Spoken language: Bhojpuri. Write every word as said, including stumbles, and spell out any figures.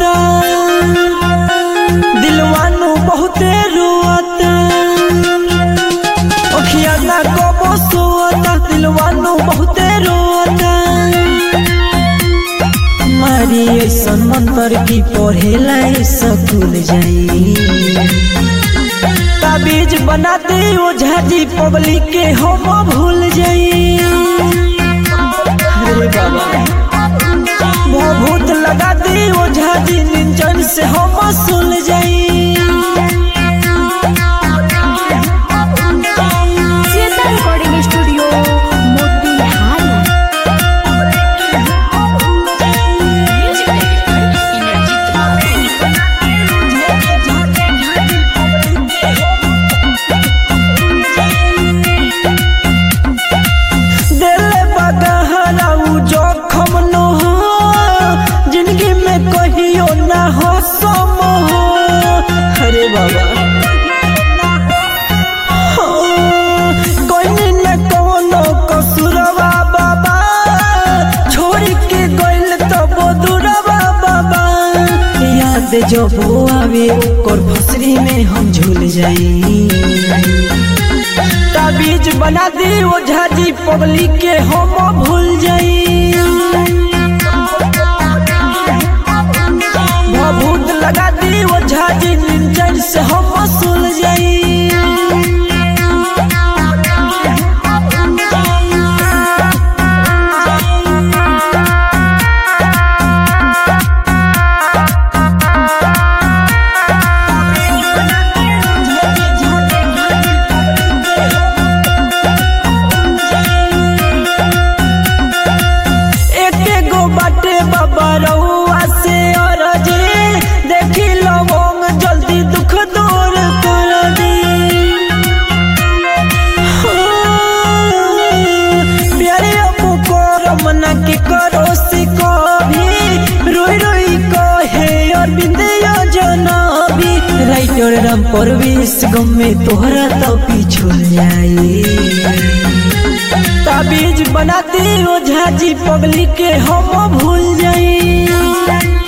दिलवानो बहुते रोता ओखिया ना कबो सोता दिलवानो बहुते रोता मारी ऐसन मंत्र की पढ़ेला स्कूल जाई ताबीज बना दे ओझा जी पब्लिक के हम भूल जाई अरे बाबा भूत लगा दे ओझा जी निंजन से हम सुल जाई रिकॉर्डिंग स्टूडियो मोतिहारी दिल बगहराऊ जोखम न हो जिंदगी में कहियो ना हो सम हो अरे बाबा कोई न कोनो कसुरवा बाबा छोड़ के गइल तब दूरवा बाबा याद जो वो आवे ओकर फसरी में हम झूल जाई ताबीज बना दी ओझा जी पब्लिक के हम भूल जाई भूत लगा दी ओझा जी निंजन से हम सुल जाई बाटे बाबा रउआ से और जे देखी लवंग जल्दी दुख दूर कर दी प्यारे अपू को रमना के करो से कभी रोई रोई कहे और बिंदिया जनाबी राइटर राम परवेश गम में तोहरा तो पिछुल जाई ताबीज बनाती ओझा जी पब्लिक के हम भूल जाई।